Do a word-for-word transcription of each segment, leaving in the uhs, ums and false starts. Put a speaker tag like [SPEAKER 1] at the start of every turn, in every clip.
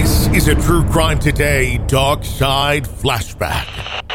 [SPEAKER 1] This is a True Crime Today Dark Side Flashback.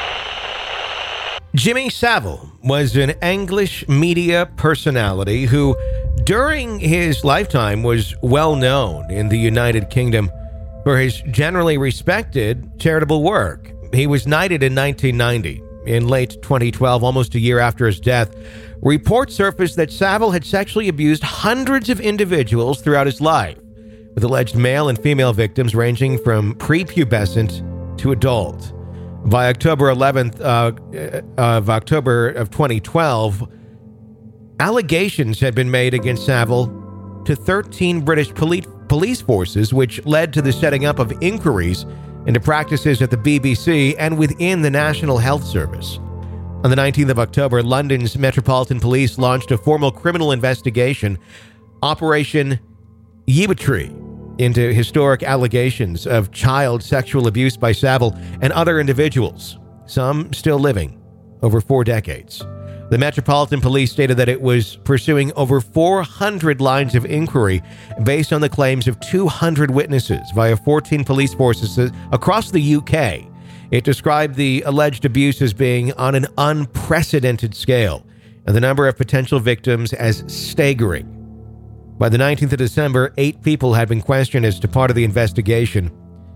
[SPEAKER 1] Jimmy Savile was an English media personality who, during his lifetime, was well known in the United Kingdom for his generally respected charitable work. He was knighted in nineteen ninety. In late twenty twelve, almost a year after his death, reports surfaced that Savile had sexually abused hundreds of individuals throughout his life, with alleged male and female victims ranging from prepubescent to adult. By October eleventh uh, of October of twenty twelve, allegations had been made against Savile to thirteen British police police forces, which led to the setting up of inquiries into practices at the B B C and within the National Health Service. On the nineteenth of October, London's Metropolitan Police launched a formal criminal investigation, Operation Yew-Tree, into historic allegations of child sexual abuse by Savile and other individuals, some still living, over four decades. The Metropolitan Police stated that it was pursuing over four hundred lines of inquiry based on the claims of two hundred witnesses via fourteen police forces across the U K. It described the alleged abuse as being on an unprecedented scale and the number of potential victims as staggering. By the nineteenth of December, eight people had been questioned as to part of the investigation.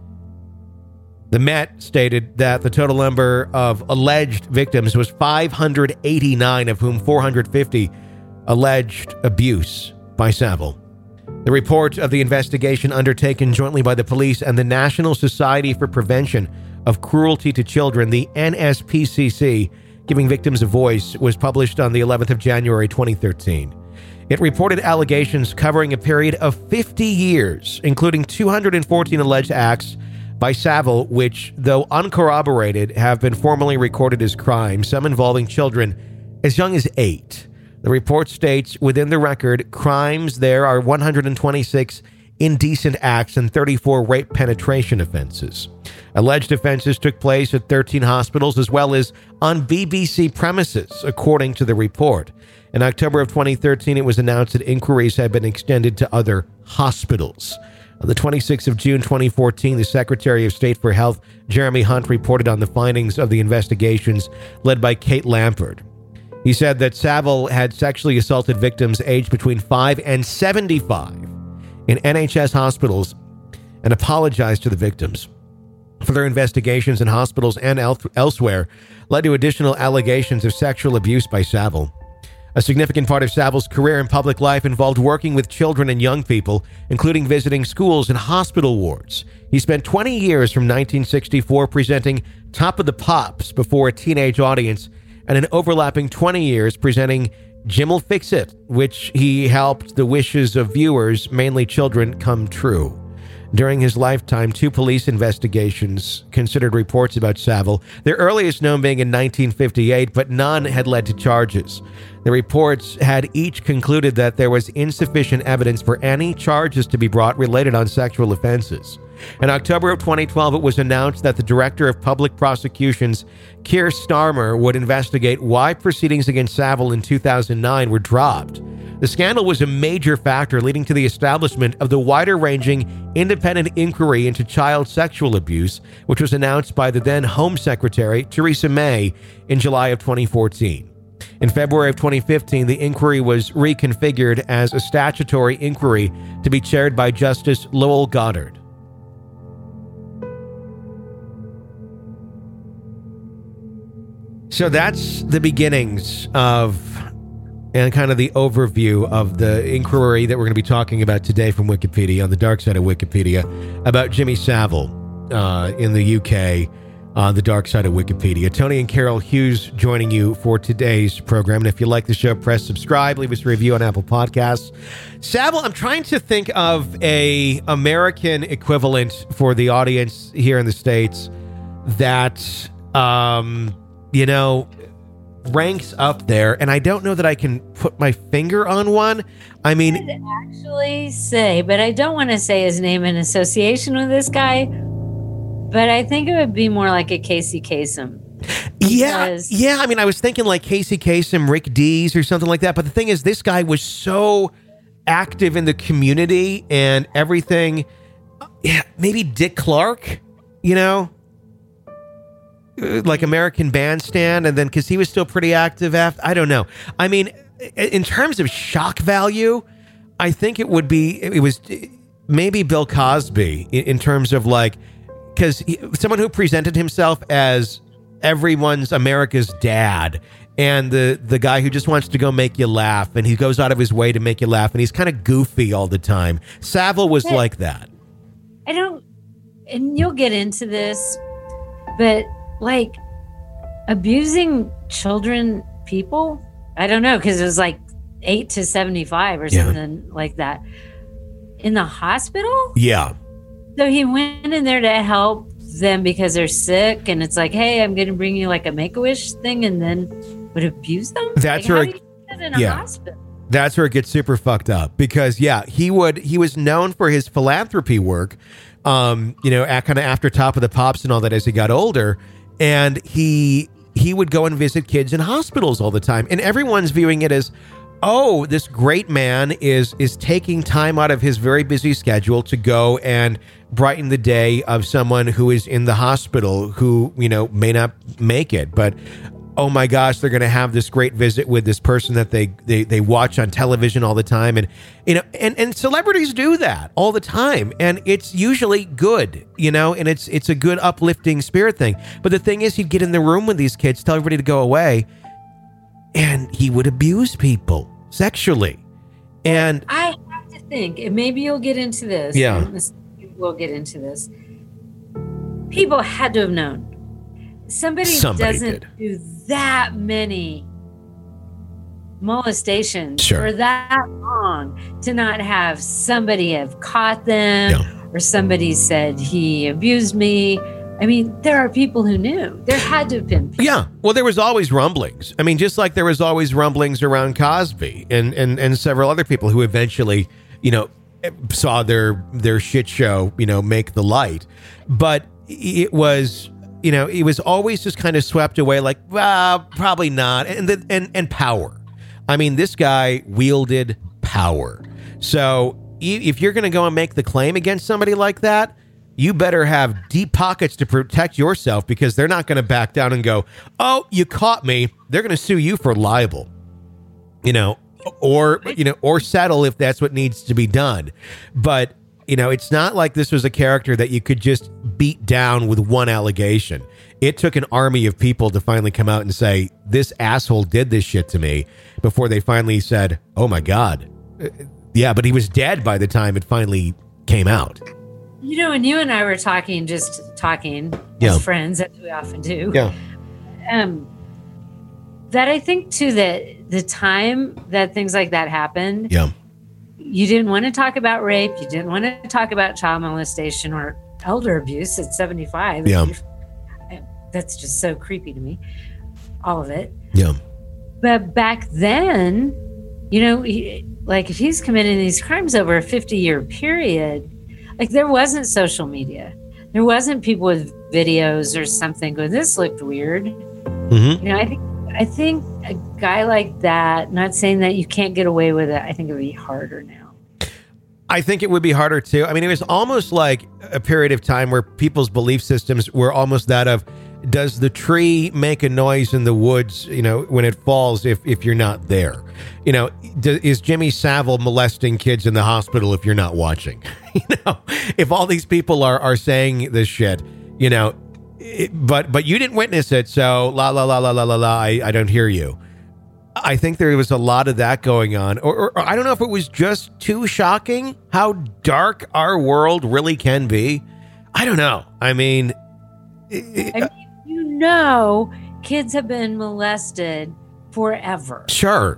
[SPEAKER 1] The Met stated that the total number of alleged victims was five hundred eighty-nine, of whom four hundred fifty alleged abuse by Savile. The report of the investigation, undertaken jointly by the police and the National Society for Prevention of Cruelty to Children, the N S P C C, giving victims a voice, was published on the eleventh of January twenty thirteen. It reported allegations covering a period of fifty years, including two hundred fourteen alleged acts by Savile, which, though uncorroborated, have been formally recorded as crimes, some involving children as young as eight. The report states within the record, crimes there are one hundred twenty-six indecent acts and thirty-four rape penetration offenses. Alleged offenses took place at thirteen hospitals as well as on B B C premises, according to the report. In October of twenty thirteen, it was announced that inquiries had been extended to other hospitals. On the twenty-sixth of June twenty fourteen, the Secretary of State for Health, Jeremy Hunt, reported on the findings of the investigations led by Kate Lampard. He said that Savile had sexually assaulted victims aged between five and seventy-five in N H S hospitals and apologized to the victims. Further investigations in hospitals and el- elsewhere led to additional allegations of sexual abuse by Savile. A significant part of Savile's career in public life involved working with children and young people, including visiting schools and hospital wards. He spent twenty years from nineteen sixty-four presenting Top of the Pops before a teenage audience, and an overlapping twenty years presenting Jim'll Fix It, which he helped the wishes of viewers, mainly children, come true. During his lifetime, two police investigations considered reports about Savile, their earliest known being in nineteen fifty-eight, but none had led to charges. The reports had each concluded that there was insufficient evidence for any charges to be brought related on sexual offenses. In October of twenty twelve, it was announced that the Director of Public Prosecutions, Keir Starmer, would investigate why proceedings against Savile in two thousand nine were dropped. The scandal was a major factor leading to the establishment of the wider-ranging independent inquiry into child sexual abuse, which was announced by the then Home Secretary, Theresa May, in July of twenty fourteen. In February of twenty fifteen, the inquiry was reconfigured as a statutory inquiry to be chaired by Justice Lowell Goddard. So that's the beginnings of and kind of the overview of the inquiry that we're going to be talking about today from Wikipedia, on the dark side of Wikipedia, about Jimmy Savile uh, in the U K, on the dark side of Wikipedia. Tony and Carol Hughes joining you for today's program. And if you like the show, press subscribe, leave us a review on Apple Podcasts. Savile, I'm trying to think of a American equivalent for the audience here in the States that, um, you know, ranks up there, and I don't know that I can put my finger on one. I mean,
[SPEAKER 2] I could actually say, but I don't want to say his name in association with this guy, but I think it would be more like a Casey Kasem.
[SPEAKER 1] Yeah, yeah. I mean, I was thinking like Casey Kasem, Rick Dees, or something like that. But the thing is, this guy was so active in the community and everything. yeah, maybe Dick Clark, you know, like American Bandstand, and then because he was still pretty active after. I don't know. I mean, in terms of shock value, I think it would be it was maybe Bill Cosby in, in terms of like because someone who presented himself as everyone's America's dad. And the, the guy who just wants to go make you laugh, and he goes out of his way to make you laugh, and he's kind of goofy all the time. Savile was but like that.
[SPEAKER 2] I don't, and you'll get into this, but like abusing children, people, I don't know, because it was like eight to seventy-five or something yeah. like that. In the hospital?
[SPEAKER 1] Yeah.
[SPEAKER 2] So he went in there to help them because they're sick, and it's like, hey, I'm going to bring you like a Make-A-Wish thing, and then would abuse them?
[SPEAKER 1] That's
[SPEAKER 2] like,
[SPEAKER 1] where
[SPEAKER 2] how do you do that in a
[SPEAKER 1] yeah.
[SPEAKER 2] hospital?
[SPEAKER 1] That's where it gets super fucked up because yeah, he would he was known for his philanthropy work, um, you know, at kind of after Top of the Pops and all that as he got older, and he he would go and visit kids in hospitals all the time, and everyone's viewing it as, oh, this great man is is taking time out of his very busy schedule to go and brighten the day of someone who is in the hospital who, you know, may not make it, but oh my gosh, they're going to have this great visit with this person that they, they they watch on television all the time. And, you know, and, and celebrities do that all the time. And it's usually good, you know, and it's it's a good uplifting spirit thing. But the thing is, he'd get in the room with these kids, tell everybody to go away, and he would abuse people sexually. And
[SPEAKER 2] I have to think, and maybe you'll get into this.
[SPEAKER 1] Yeah.
[SPEAKER 2] We'll get into this. People had to have known. Somebody, Somebody doesn't did. do that many molestations
[SPEAKER 1] sure.
[SPEAKER 2] for that long to not have somebody have caught them yeah. or somebody said he abused me. I mean, there are people who knew. There had to have been people.
[SPEAKER 1] Yeah. Well, there was always rumblings. I mean, just like there was always rumblings around Cosby and, and, and several other people who eventually, you know, saw their their shit show, you know, make the light. But it was... You know, it was always just kind of swept away like, well, probably not. And, the, and and power. I mean, this guy wielded power. So if you're going to go and make the claim against somebody like that, you better have deep pockets to protect yourself because they're not going to back down and go, oh, you caught me. They're going to sue you for libel, you know, or, you know, or settle if that's what needs to be done. But you know, it's not like this was a character that you could just beat down with one allegation. It took an army of people to finally come out and say, this asshole did this shit to me, before they finally said, oh my God. Yeah, but he was dead by the time it finally came out.
[SPEAKER 2] You know, and you and I were talking, just talking
[SPEAKER 1] yeah.
[SPEAKER 2] as friends, as we often do.
[SPEAKER 1] Yeah.
[SPEAKER 2] Um, that I think, too, that the time that things like that happened,
[SPEAKER 1] yeah.
[SPEAKER 2] you didn't want to talk about rape. You didn't want to talk about child molestation or elder abuse at seventy-five.
[SPEAKER 1] Yeah.
[SPEAKER 2] That's just so creepy to me. All of it.
[SPEAKER 1] Yeah.
[SPEAKER 2] But back then, you know, he, like if he's committing these crimes over a fifty year period, like there wasn't social media. There wasn't people with videos or something going, this looked weird.
[SPEAKER 1] Mm-hmm.
[SPEAKER 2] You know, I think, I think a guy like that, not saying that you can't get away with it, I think it would be harder now.
[SPEAKER 1] I think it would be harder too. I mean, it was almost like a period of time where people's belief systems were almost that of, does the tree make a noise in the woods, you know, when it falls, if, if you're not there? You know, do, is Jimmy Savile molesting kids in the hospital if you're not watching? You know, if all these people are, are saying this shit, you know, it, but but you didn't witness it, so la la la la la la la, I, I don't hear you. I think there was a lot of that going on. Or, or, or I don't know if it was just too shocking how dark our world really can be. I don't know. I mean... It,
[SPEAKER 2] I mean, you know, kids have been molested forever.
[SPEAKER 1] Sure.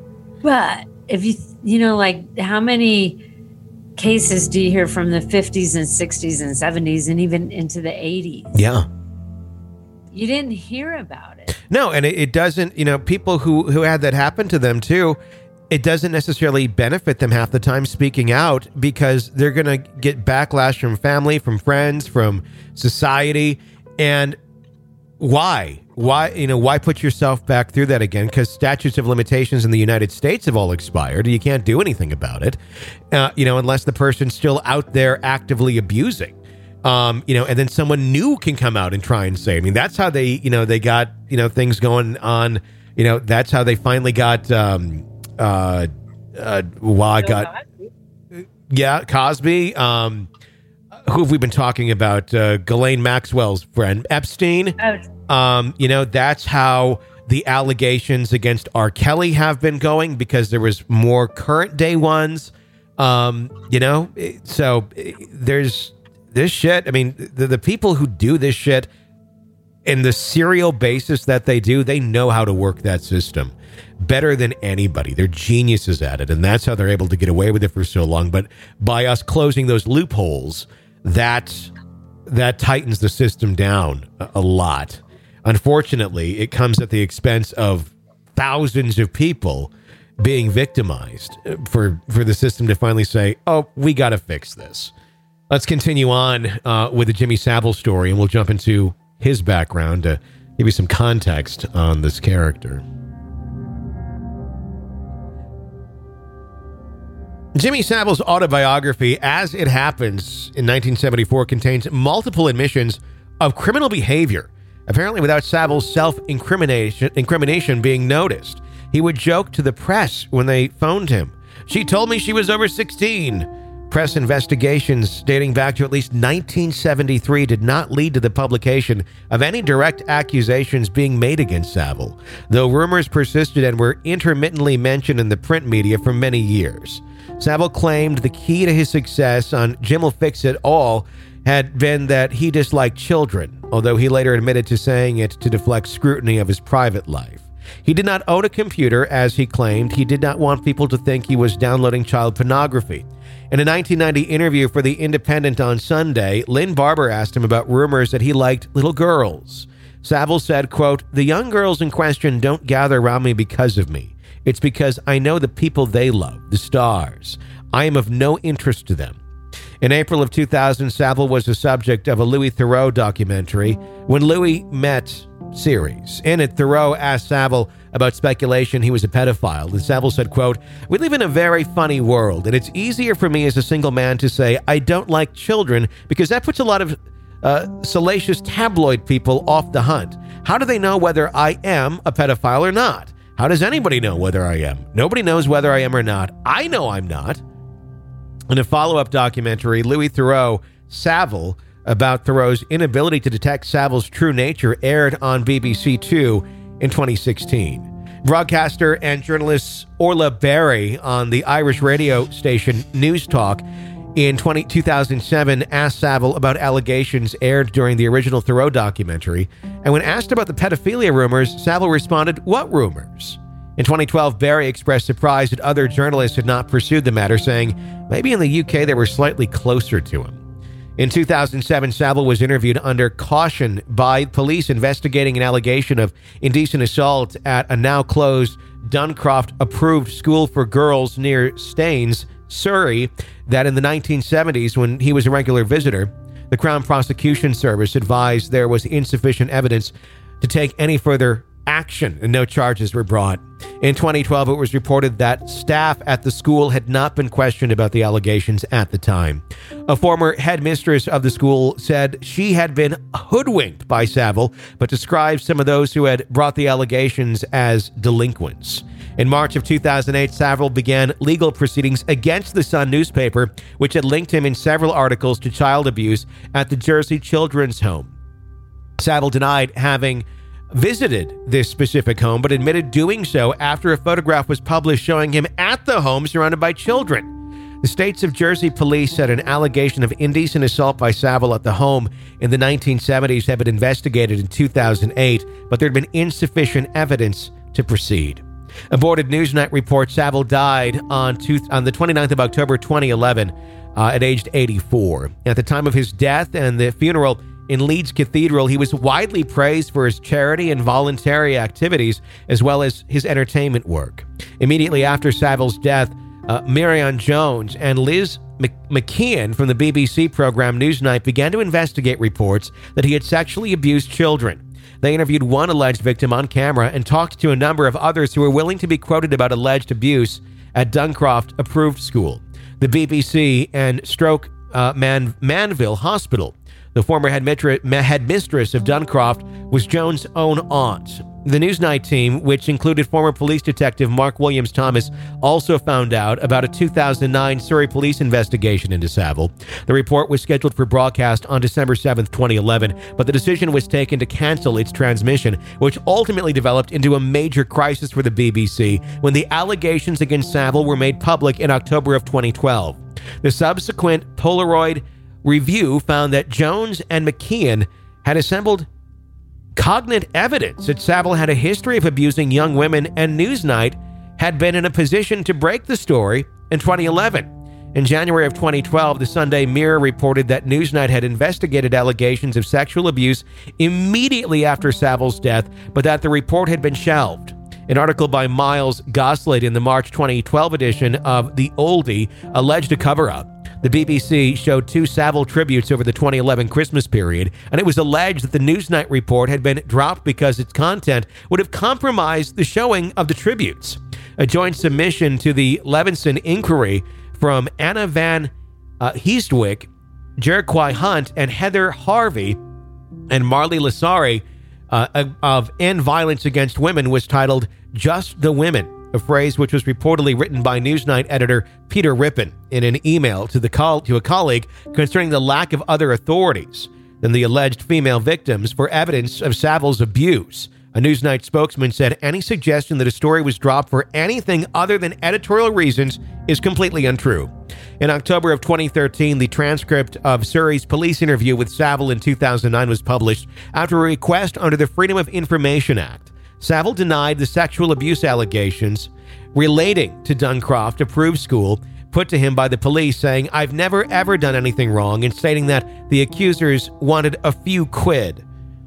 [SPEAKER 2] But if you, you know, like how many cases do you hear from the fifties and sixties and seventies and even into the eighties?
[SPEAKER 1] Yeah.
[SPEAKER 2] You didn't hear about it.
[SPEAKER 1] No, and it, it doesn't, you know, people who, who had that happen to them too, it doesn't necessarily benefit them half the time speaking out because they're going to get backlash from family, from friends, from society. And why? why, you know, why put yourself back through that again? Because statutes of limitations in the United States have all expired. You can't do anything about it, uh, you know, unless the person's still out there actively abusing. Um, you know, and then someone new can come out and try and say, I mean, that's how they, you know, they got, you know, things going on, you know, that's how they finally got, um, uh, uh, well, I got, yeah, Cosby, um, who have we been talking about? Uh, Ghislaine Maxwell's friend, Epstein.
[SPEAKER 2] Oh.
[SPEAKER 1] Um, you know, that's how the allegations against R. Kelly have been going because there was more current day ones. Um, you know, so there's, this shit, I mean, the, the people who do this shit in the serial basis that they do, they know how to work that system better than anybody. They're geniuses at it, and that's how they're able to get away with it for so long. But by us closing those loopholes, that that tightens the system down a, a lot. Unfortunately, it comes at the expense of thousands of people being victimized for, for the system to finally say, oh, we got to fix this. Let's continue on uh, with the Jimmy Savile story, and we'll jump into his background to give you some context on this character. Jimmy Savile's autobiography, As It Happens, in nineteen seventy-four, contains multiple admissions of criminal behavior, apparently without Savile's self-incrimination incrimination being noticed. He would joke to the press when they phoned him. She told me she was over sixteen. Press investigations dating back to at least nineteen seventy-three did not lead to the publication of any direct accusations being made against Savile, though rumors persisted and were intermittently mentioned in the print media for many years. Savile claimed the key to his success on Jim'll Fix It All had been that he disliked children, although he later admitted to saying it to deflect scrutiny of his private life. He did not own a computer, as he claimed. He did not want people to think he was downloading child pornography. In a nineteen ninety interview for The Independent on Sunday, Lynn Barber asked him about rumors that he liked little girls. Savile said, quote, "The young girls in question don't gather around me because of me. It's because I know the people they love, the stars. I am of no interest to them." In April of two thousand, Savile was the subject of a Louis Theroux documentary, When Louis Met series. In it, Theroux asked Savile about speculation he was a pedophile, and Savile said, quote, "We live in a very funny world, and it's easier for me as a single man to say I don't like children because that puts a lot of uh, salacious tabloid people off the hunt. How do they know whether I am a pedophile or not? How does anybody know whether I am? Nobody knows whether I am or not. I know I'm not." In a follow-up documentary, Louis Theroux, Savile, about Theroux's inability to detect Savile's true nature, aired on B B C Two in twenty sixteen. Broadcaster and journalist Orla Barry on the Irish radio station News Talk in two thousand seven asked Savile about allegations aired during the original Theroux documentary, and when asked about the pedophilia rumors, Savile responded, "What rumors?" In twenty twelve, Barry expressed surprise that other journalists had not pursued the matter, saying maybe in the U K they were slightly closer to him. In two thousand seven, Savile was interviewed under caution by police investigating an allegation of indecent assault at a now-closed Duncroft-approved school for girls near Staines, Surrey, that in the nineteen seventies, when he was a regular visitor, the Crown Prosecution Service advised there was insufficient evidence to take any further action, and no charges were brought. In twenty twelve, it was reported that staff at the school had not been questioned about the allegations at the time. A former headmistress of the school said she had been hoodwinked by Savile, but described some of those who had brought the allegations as delinquents. In March of two thousand eight, Savile began legal proceedings against the Sun newspaper, which had linked him in several articles to child abuse at the Jersey Children's Home. Savile denied having visited this specific home, but admitted doing so after a photograph was published showing him at the home surrounded by children. The States of Jersey police said an allegation of indecent assault by Savile at the home in the nineteen seventies had been investigated in two thousand eight, but there had been insufficient evidence to proceed. Aborted Newsnight reports Savile died on, two, on the twenty-ninth of October twenty eleven uh, at age eighty-four. At the time of his death and the funeral in Leeds Cathedral, he was widely praised for his charity and voluntary activities, as well as his entertainment work. Immediately after Savile's death, uh, Marianne Jones and Liz McKeon from the B B C program Newsnight began to investigate reports that he had sexually abused children. They interviewed one alleged victim on camera and talked to a number of others who were willing to be quoted about alleged abuse at Duncroft Approved School, the B B C, and Stroke uh, Man- Manville Hospital. The former head, mitra- head mistress of Duncroft was Jones' own aunt. The Newsnight team, which included former police detective Mark Williams Thomas, also found out about a two thousand nine Surrey police investigation into Savile. The report was scheduled for broadcast on December seventh, twenty eleven, but the decision was taken to cancel its transmission, which ultimately developed into a major crisis for the B B C when the allegations against Savile were made public in October of twenty twelve. The subsequent Polaroid review found that Jones and McKeon had assembled cognate evidence that Savile had a history of abusing young women, and Newsnight had been in a position to break the story in twenty eleven. In January of twenty twelve, the Sunday Mirror reported that Newsnight had investigated allegations of sexual abuse immediately after Savile's death, but that the report had been shelved. An article by Miles Goslett in the March twenty twelve edition of The Oldie alleged a cover-up. The B B C showed two Savile tributes over the twenty eleven Christmas period, and it was alleged that the Newsnight report had been dropped because its content would have compromised the showing of the tributes. A joint submission to the Levinson Inquiry from Anna Van uh, Heestwick, Jeriquai Hunt, and Heather Harvey and Marley Lasari uh, of End Violence Against Women was titled Just the Women, a phrase which was reportedly written by Newsnight editor Peter Rippon in an email to the call to a colleague concerning the lack of other authorities than the alleged female victims for evidence of Savile's abuse. A Newsnight spokesman said any suggestion that a story was dropped for anything other than editorial reasons is completely untrue. In October of twenty thirteen, the transcript of Surrey's police interview with Savile in two thousand nine was published after a request under the Freedom of Information Act. Savile denied the sexual abuse allegations relating to Duncroft Approved School put to him by the police, saying, "I've never ever done anything wrong," and stating that the accusers wanted a few quid.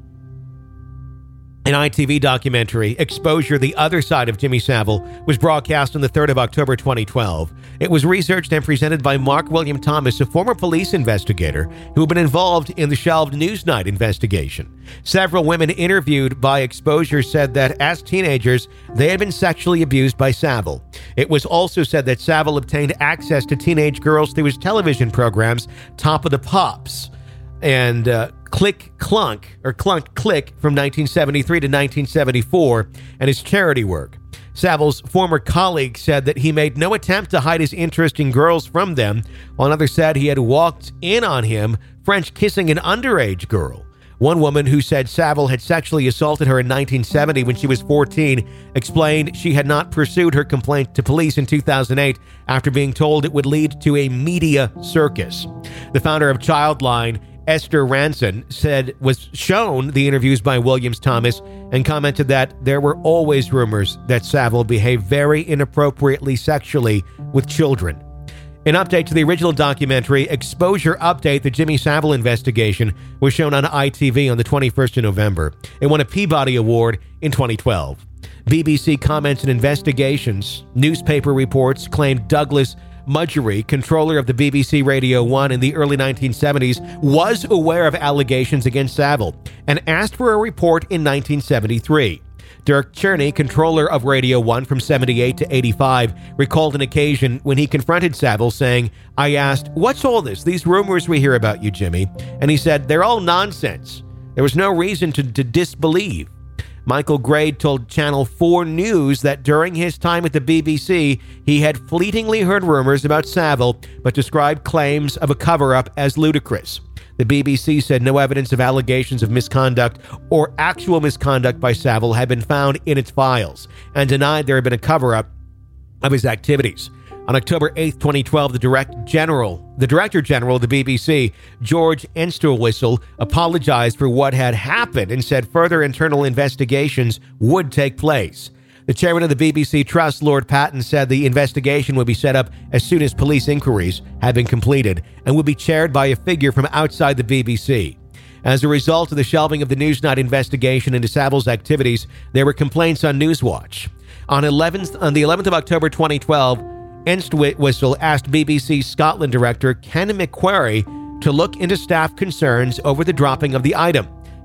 [SPEAKER 1] An I T V documentary, Exposure: The Other Side of Jimmy Savile, was broadcast on the third of October twenty twelve. It was researched and presented by Mark William Thomas, a former police investigator who had been involved in the shelved Newsnight investigation. Several women interviewed by Exposure said that as teenagers, they had been sexually abused by Savile. It was also said that Savile obtained access to teenage girls through his television programs, Top of the Pops and uh, Click Clunk, or Clunk Click, from nineteen seventy-three to nineteen seventy-four, and his charity work. Savile's former colleague said that he made no attempt to hide his interest in girls from them, while another said he had walked in on him French kissing an underage girl. One woman who said Savile had sexually assaulted her in nineteen seventy when she was fourteen explained she had not pursued her complaint to police in two thousand eight after being told it would lead to a media circus. The founder of Childline, Esther Ranson, said was shown the interviews by Williams Thomas and commented that there were always rumors that Savile behaved very inappropriately sexually with children. An update to the original documentary, Exposure Update: The Jimmy Savile Investigation, was shown on I T V on the twenty-first of November. It won a Peabody Award in twenty twelve. B B C comments and investigations. Newspaper reports claimed Douglas Mudgery, controller of the B B C Radio one in the early nineteen seventies, was aware of allegations against Savile and asked for a report in nineteen seventy-three. Dirk Cherney, controller of Radio one from seventy-eight to eighty-five, recalled an occasion when he confronted Savile saying, "I asked, 'What's all this, these rumors we hear about you, Jimmy?' And he said, 'They're all nonsense. There was no reason to, to disbelieve.'" Michael Grade told Channel four News that during his time at the B B C, he had fleetingly heard rumors about Savile, but described claims of a cover-up as ludicrous. The B B C said no evidence of allegations of misconduct or actual misconduct by Savile had been found in its files, and denied there had been a cover-up of his activities. On October eighth, twenty twelve, the Direct General, the Director General of the B B C, George Entwistle, apologized for what had happened and said further internal investigations would take place. The chairman of the B B C Trust, Lord Patton, said the investigation would be set up as soon as police inquiries had been completed and would be chaired by a figure from outside the B B C. As a result of the shelving of the Newsnight investigation into Savile's activities, there were complaints on Newswatch. On, eleventh, on the eleventh of October twenty twelve, Entwistle asked B B C Scotland director Ken McQuarrie to look into staff concerns over the dropping of the item.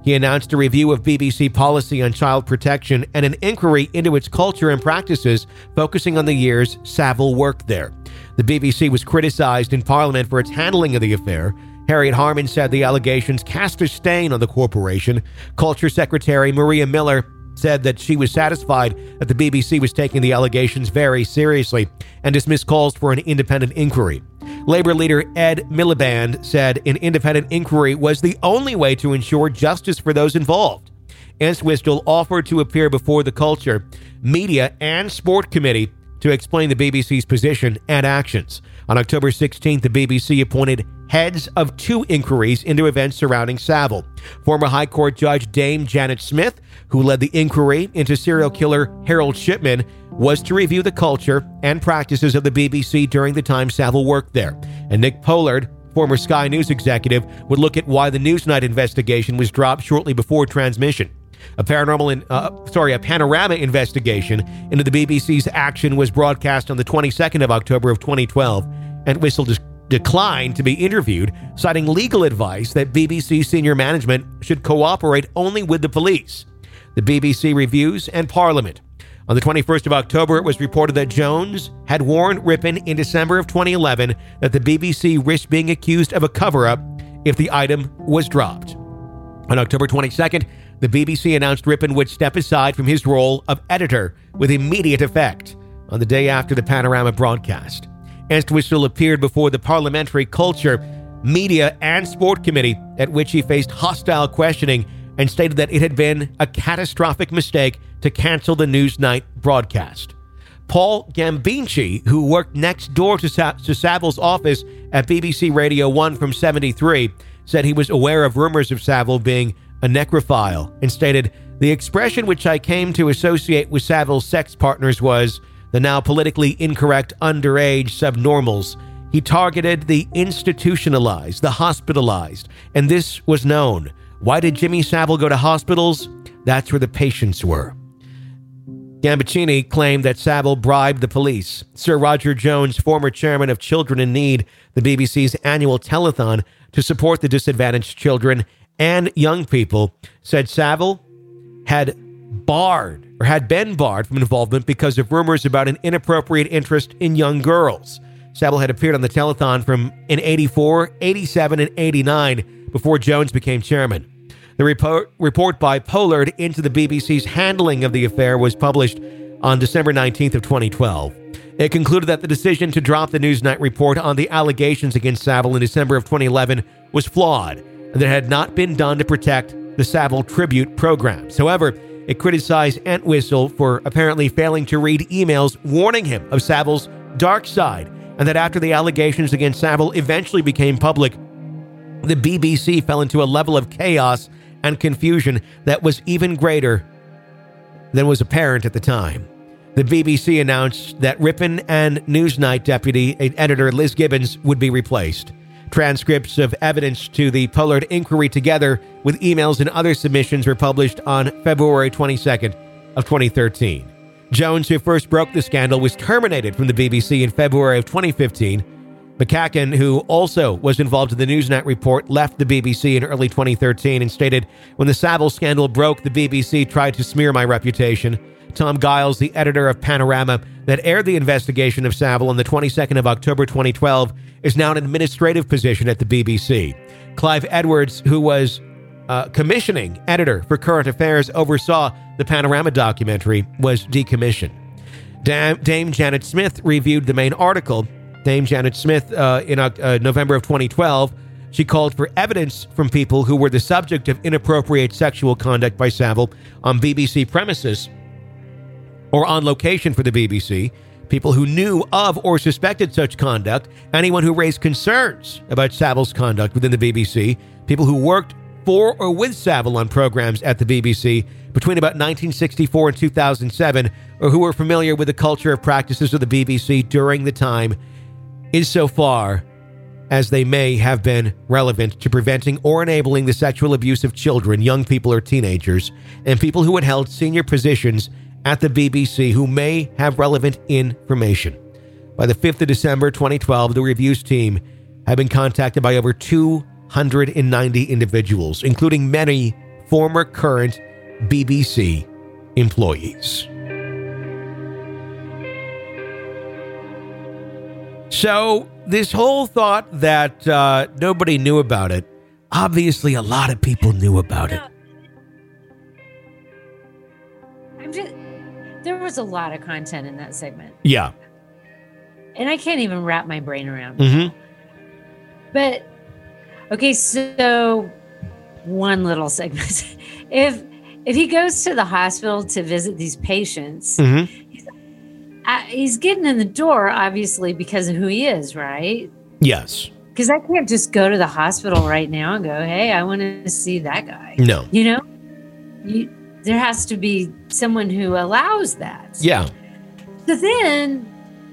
[SPEAKER 1] He announced a review of B B C policy on child protection and an inquiry into its culture and practices, focusing on the years Savile worked there. The B B C was criticized in Parliament for its handling of the affair. Harriet Harman said the allegations cast a stain on the corporation. Culture Secretary Maria Miller said that she was satisfied that the B B C was taking the allegations very seriously and dismissed calls for an independent inquiry. Labour leader Ed Miliband said an independent inquiry was the only way to ensure justice for those involved. Entwistle offered to appear before the Culture, Media and Sport Committee to explain the B B C's position and actions. On October sixteenth, the B B C appointed heads of two inquiries into events surrounding Savile. Former High Court Judge Dame Janet Smith, who led the inquiry into serial killer Harold Shipman, was to review the culture and practices of the B B C during the time Savile worked there. And Nick Pollard, former Sky News executive, would look at why the Newsnight investigation was dropped shortly before transmission. A paranormal, in, uh, sorry, a panorama investigation into the B B C's action was broadcast on the twenty-second of October of twenty twelve, and Whistle de- declined to be interviewed, citing legal advice that B B C senior management should cooperate only with the police. The B B C reviews and Parliament. On the twenty-first of October, it was reported that Jones had warned Ripon in December of twenty eleven that the B B C risked being accused of a cover-up if the item was dropped. On October twenty-second, the B B C announced Ripon would step aside from his role of editor with immediate effect on the day after the Panorama broadcast. Entwistle appeared before the Parliamentary Culture, Media and Sport Committee, at which he faced hostile questioning and stated that it had been a catastrophic mistake to cancel the Newsnight broadcast. Paul Gambinci, who worked next door to, Sa- to Savile's office at B B C Radio one from seventy-three, said he was aware of rumors of Savile being a necrophile and stated, "The expression which I came to associate with Savile's sex partners was the now politically incorrect underage subnormals. He targeted the institutionalized, the hospitalized, and this was known. Why did Jimmy Savile go to hospitals? That's where the patients were." Gambaccini claimed that Savile bribed the police. Sir Roger Jones, former chairman of Children in Need, the B B C's annual telethon to support the disadvantaged children and young people, said Savile had barred or had been barred from involvement because of rumors about an inappropriate interest in young girls. Savile had appeared on the telethon from in eighty-four, eighty-seven, and eighty-nine before Jones became chairman. The report, report by Pollard into the B B C's handling of the affair was published on December nineteenth of twenty twelve. It concluded that the decision to drop the Newsnight report on the allegations against Savile in December of twenty eleven was flawed, and that it had not been done to protect the Savile tribute programs. However, it criticized Entwistle for apparently failing to read emails warning him of Savile's dark side, and that after the allegations against Savile eventually became public, the B B C fell into a level of chaos and confusion that was even greater than was apparent at the time. The B B C announced that Ripon and Newsnight deputy editor Liz Gibbons would be replaced. Transcripts of evidence to the Pollard inquiry together with emails and other submissions were published on February twenty-second of twenty thirteen. Jones, who first broke the scandal, was terminated from the B B C in February of twenty fifteen. McCacken, who also was involved in the Newsnight report, left the B B C in early twenty thirteen and stated, "When the Savile scandal broke, the B B C tried to smear my reputation." Tom Giles, the editor of Panorama that aired the investigation of Savile on the twenty-second of October twenty twelve, is now an administrative position at the B B C. Clive Edwards, who was uh, commissioning editor for Current Affairs, oversaw the Panorama documentary, was decommissioned. Dame, Dame Janet Smith reviewed the main article. Dame Janet Smith, uh, in uh, November of twenty twelve, she called for evidence from people who were the subject of inappropriate sexual conduct by Savile on B B C premises or on location for the B B C, people who knew of or suspected such conduct, anyone who raised concerns about Savile's conduct within the B B C, people who worked for or with Savile on programs at the B B C between about nineteen sixty-four and two thousand seven, or who were familiar with the culture of practices of the B B C during the time, insofar as they may have been relevant to preventing or enabling the sexual abuse of children, young people, or teenagers, and people who had held senior positions at the B B C who may have relevant information. By the fifth of December twenty twelve, the reviews team had been contacted by over two hundred ninety individuals, including many former current B B C employees. So this whole thought that uh, nobody knew about it, obviously a lot of people knew about it.
[SPEAKER 2] I'm just, there was a lot of content in that segment.
[SPEAKER 1] Yeah.
[SPEAKER 2] And I can't even wrap my brain around it.
[SPEAKER 1] Mm-hmm.
[SPEAKER 2] But, okay, so one little segment. if if he goes to the hospital to visit these patients,
[SPEAKER 1] Mm-hmm.
[SPEAKER 2] he's, uh, he's getting in the door, obviously, because of who he is, right?
[SPEAKER 1] Yes.
[SPEAKER 2] Because I can't just go to the hospital right now and go, hey, I want to see that guy.
[SPEAKER 1] No.
[SPEAKER 2] You know? You, there has to be someone who allows that.
[SPEAKER 1] Yeah.
[SPEAKER 2] So then,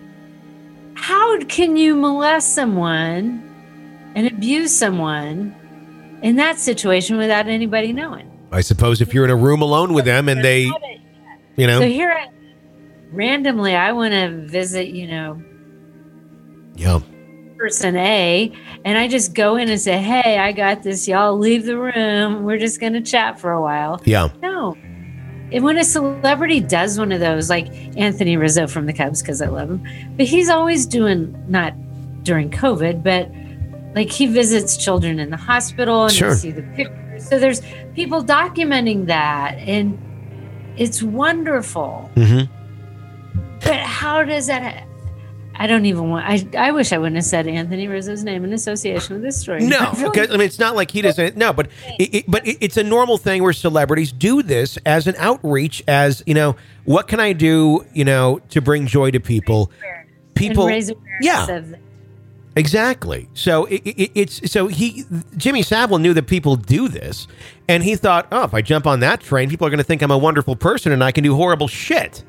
[SPEAKER 2] how can you molest someone and abuse someone in that situation without anybody knowing?
[SPEAKER 1] I suppose if you're in a room alone with them and they, you know.
[SPEAKER 2] So here, I, randomly, I want to visit, you know,
[SPEAKER 1] Yeah.
[SPEAKER 2] person A, and I just go in and say, hey, I got this. Y'all leave the room. We're just going to chat for a while.
[SPEAKER 1] Yeah.
[SPEAKER 2] No. And when a celebrity does one of those, like Anthony Rizzo from the Cubs, because I love him, but he's always doing, not during COVID, but like he visits children in the hospital and
[SPEAKER 1] Sure.
[SPEAKER 2] you see the pictures. So there's people documenting that, and it's wonderful.
[SPEAKER 1] Mm-hmm.
[SPEAKER 2] But how does that? Ha- I don't even want. I I wish I wouldn't have said Anthony Rizzo's name in association with this story.
[SPEAKER 1] No,
[SPEAKER 2] I feel
[SPEAKER 1] because
[SPEAKER 2] like-
[SPEAKER 1] I mean, it's not like he doesn't. No, but it, it, but it, it's a normal thing where celebrities do this as an outreach, as you know, what can I do, you know, to bring joy to people? People,
[SPEAKER 2] and raise awareness
[SPEAKER 1] yeah,
[SPEAKER 2] of
[SPEAKER 1] exactly. So it, it, it's so he Jimmy Savile knew that people do this, and he thought, oh, if I jump on that train, people are going to think I'm a wonderful person and I can do horrible shit.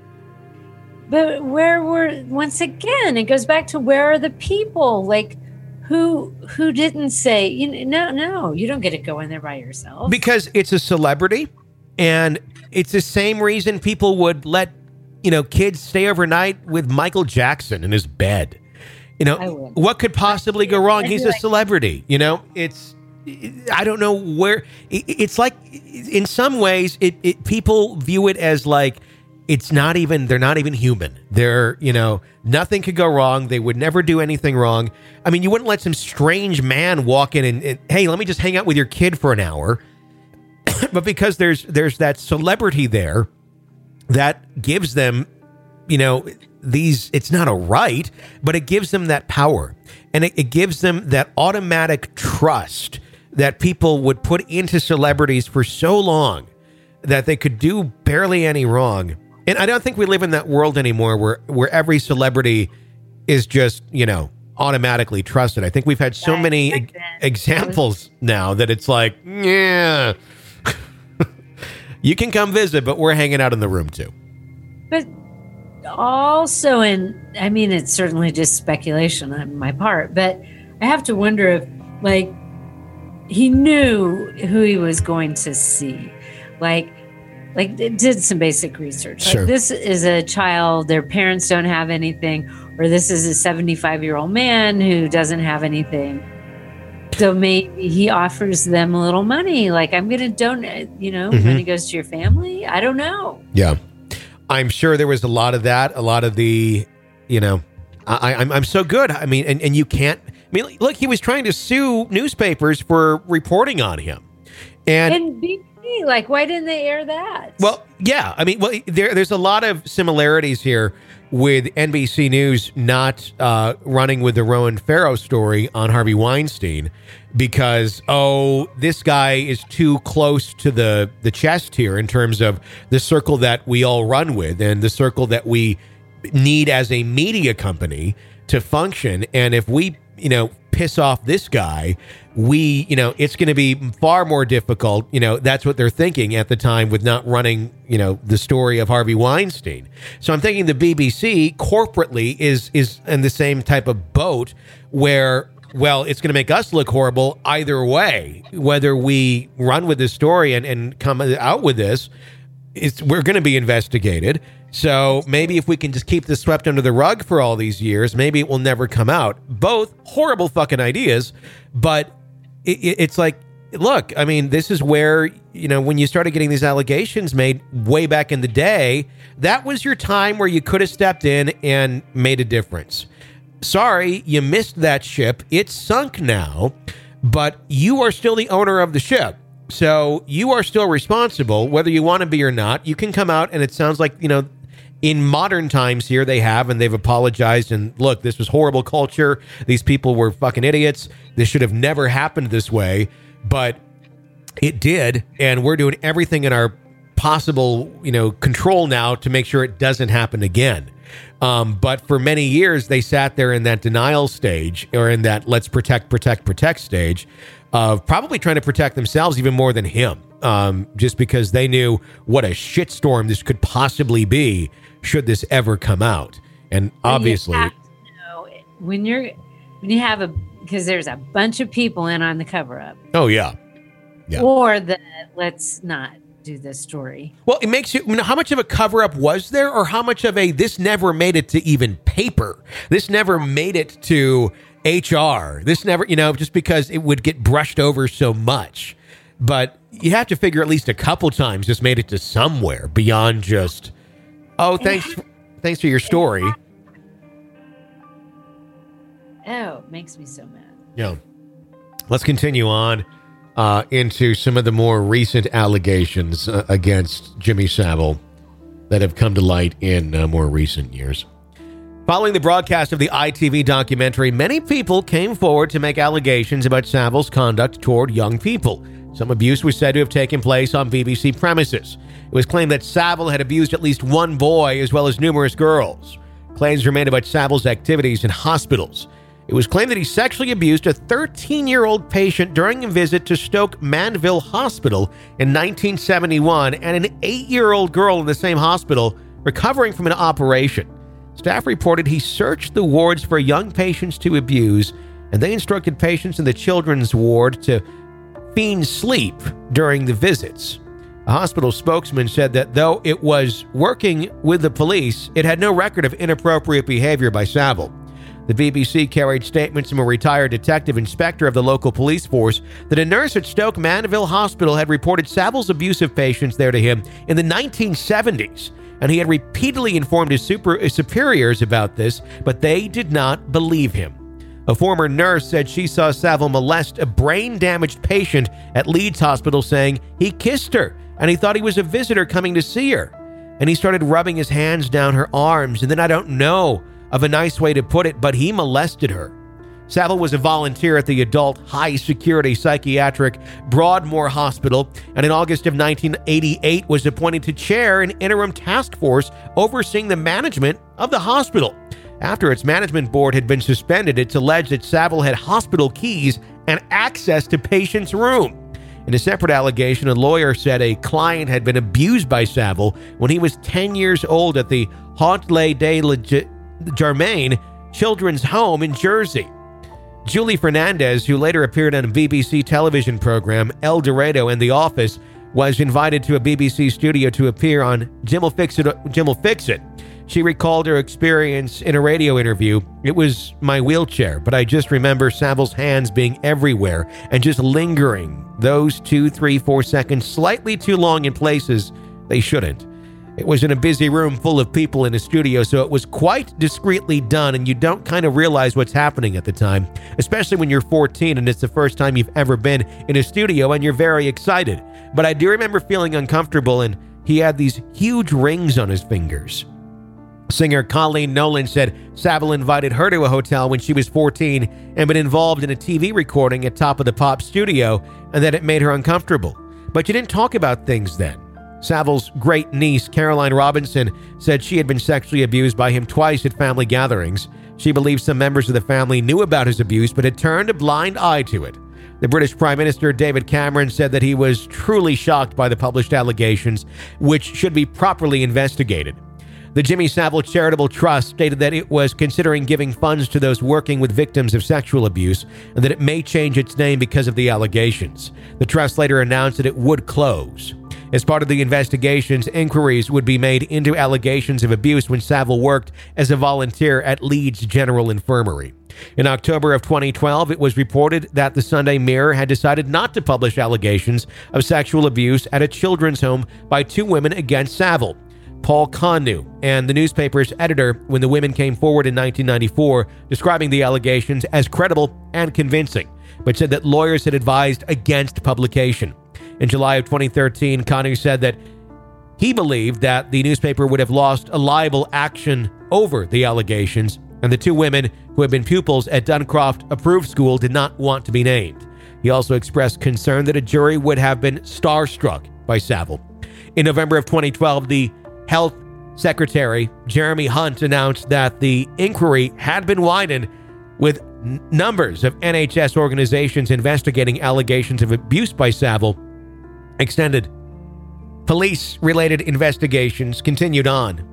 [SPEAKER 2] But where were, once again, it goes back to where are the people? Like, who who didn't say, you know, no, no, you don't get to go in there by yourself.
[SPEAKER 1] Because it's a celebrity, and it's the same reason people would let, you know, kids stay overnight with Michael Jackson in his bed. You know,
[SPEAKER 2] I would.
[SPEAKER 1] what could possibly go wrong?
[SPEAKER 2] I'd be
[SPEAKER 1] He's a
[SPEAKER 2] like-
[SPEAKER 1] celebrity. You know, it's, I don't know where, it- it's like, in some ways, it, it people view it as like, it's not even, they're not even human. They're, you know, nothing could go wrong. They would never do anything wrong. I mean, you wouldn't let some strange man walk in and, and hey, let me just hang out with your kid for an hour. But because there's there's that celebrity there that gives them, you know, these, it's not a right, but it gives them that power. And it, it gives them that automatic trust that people would put into celebrities for so long that they could do barely any wrong. And I don't think we live in that world anymore where, where every celebrity is just, you know, automatically trusted. I think we've had so
[SPEAKER 2] Right.
[SPEAKER 1] many
[SPEAKER 2] Back
[SPEAKER 1] e-
[SPEAKER 2] then,
[SPEAKER 1] examples now that it's like, yeah, you can come visit, but we're hanging out in the room too.
[SPEAKER 2] But also, in, I mean, it's certainly just speculation on my part, but I have to wonder if, like, he knew who he was going to see. Like, like it did some basic research.
[SPEAKER 1] Sure.
[SPEAKER 2] Like, this is a child, their parents don't have anything, or this is a seventy-five-year-old man who doesn't have anything. So maybe he offers them a little money, like, I'm going to donate, you know,
[SPEAKER 1] Mhm.
[SPEAKER 2] when he goes to your family. I don't know.
[SPEAKER 1] Yeah. I'm sure there was a lot of that, a lot of the, you know, I, I'm I'm so good. I mean, and, and you can't, I mean, look, he was trying to sue newspapers for reporting on him. And,
[SPEAKER 2] And B B C, like, why didn't they air that?
[SPEAKER 1] well, yeah, I mean, well, there, there's a lot of similarities here with N B C News not uh, running with the Rowan Farrow story on Harvey Weinstein because, oh, this guy is too close to the, the chest here in terms of the circle that we all run with and the circle that we need as a media company to function. And if we, you know, piss off this guy, we, you know, it's going to be far more difficult. You know, that's what they're thinking at the time with not running, you know, the story of Harvey Weinstein. So I'm thinking the B B C corporately is is in the same type of boat where, well, it's going to make us look horrible either way, whether we run with this story and, and come out with this. It's, we're going to be investigated. So maybe if we can just keep this swept under the rug for all these years, maybe it will never come out. Both horrible fucking ideas, but it, it, it's like look, I mean, this is where, you know, when you started getting these allegations made way back in the day, that was your time where you could have stepped in and made a difference. Sorry, you missed that ship. It's sunk now, but you are still the owner of the ship. So you are still responsible, whether you want to be or not. You can come out, and it sounds like, you know, in modern times here, they have, and they've apologized. And look, this was horrible culture. These people were fucking idiots. This should have never happened this way, but it did. And we're doing everything in our possible, you know, control now to make sure it doesn't happen again. Um, but for many years, they sat there in that denial stage, or in that let's protect, protect, protect stage, of probably trying to protect themselves even more than him, um, just because they knew what a shitstorm this could possibly be should this ever come out. And obviously,
[SPEAKER 2] you have to know when you're when you have a because there's a bunch of people in on the cover up.
[SPEAKER 1] Oh yeah, yeah.
[SPEAKER 2] Or the let's not do this story.
[SPEAKER 1] Well, it makes you, I mean, how much of a cover up was there, or how much of a this never made it to even paper? This never made it to H R. This never, you know, just because it would get brushed over so much. But you have to figure at least a couple times this made it to somewhere beyond just, oh, thanks, thanks for your story.
[SPEAKER 2] Oh, it makes me so mad.
[SPEAKER 1] Yeah. Let's continue on uh, into some of the more recent allegations uh, against Jimmy Savile that have come to light in uh, more recent years. Following the broadcast of the I T V documentary, many people came forward to make allegations about Savile's conduct toward young people. Some abuse was said to have taken place on B B C premises. It was claimed that Savile had abused at least one boy as well as numerous girls. Claims were made about Savile's activities in hospitals. It was claimed that he sexually abused a thirteen-year-old patient during a visit to Stoke Mandeville Hospital in nineteen seventy-one, and an eight-year-old girl in the same hospital recovering from an operation. Staff reported he searched the wards for young patients to abuse, and they instructed patients in the children's ward to feign sleep during the visits. A hospital spokesman said that though it was working with the police, it had no record of inappropriate behavior by Savile. The B B C carried statements from a retired detective inspector of the local police force that a nurse at Stoke Mandeville Hospital had reported Savile's abusive patients there to him in the nineteen seventies, and he had repeatedly informed his, super, his superiors about this, but they did not believe him. A former nurse said she saw Savile molest a brain-damaged patient at Leeds Hospital, saying he kissed her and he thought he was a visitor coming to see her. And he started rubbing his hands down her arms, and then I don't know of a nice way to put it, but he molested her. Savile was a volunteer at the adult high-security psychiatric Broadmoor Hospital, and in August of nineteen eighty-eight was appointed to chair an interim task force overseeing the management of the hospital. After its management board had been suspended, it's alleged that Savile had hospital keys and access to patients' room. In a separate allegation, a lawyer said a client had been abused by Savile when he was ten years old at the Haute de la Germain Children's Home in Jersey. Julie Fernandez, who later appeared on a B B C television program, El Dorado and The Office, was invited to a B B C studio to appear on Jim'll Fix It. Jim'll Fix It. She recalled her experience in a radio interview. It was my wheelchair, but I just remember Savile's hands being everywhere and just lingering those two, three, four seconds slightly too long in places they shouldn't. It was in a busy room full of people in a studio, so it was quite discreetly done, and you don't kind of realize what's happening at the time, especially when you're fourteen and it's the first time you've ever been in a studio and you're very excited. But I do remember feeling uncomfortable, and he had these huge rings on his fingers. Singer Colleen Nolan said Savile invited her to a hotel when she was fourteen and been involved in a T V recording at Top of the Pop studio, and that it made her uncomfortable. But you didn't talk about things then. Savile's great niece, Caroline Robinson, said she had been sexually abused by him twice at family gatherings. She believes some members of the family knew about his abuse but had turned a blind eye to it. The British Prime Minister, David Cameron, said that he was truly shocked by the published allegations, which should be properly investigated. The Jimmy Savile Charitable Trust stated that it was considering giving funds to those working with victims of sexual abuse and that it may change its name because of the allegations. The trust later announced that it would close. As part of the investigations, inquiries would be made into allegations of abuse when Saville worked as a volunteer at Leeds General Infirmary. In October of twenty twelve, it was reported that the Sunday Mirror had decided not to publish allegations of sexual abuse at a children's home by two women against Saville, Paul Connew, and the newspaper's editor, when the women came forward in nineteen ninety-four, describing the allegations as credible and convincing, but said that lawyers had advised against publication. In July of twenty thirteen, Connew said that he believed that the newspaper would have lost a liable action over the allegations, and the two women who had been pupils at Duncroft Approved School did not want to be named. He also expressed concern that a jury would have been starstruck by Saville. In November of twenty twelve, the Health Secretary, Jeremy Hunt, announced that the inquiry had been widened with n- numbers of N H S organizations investigating allegations of abuse by Saville extended. Police-related investigations continued on.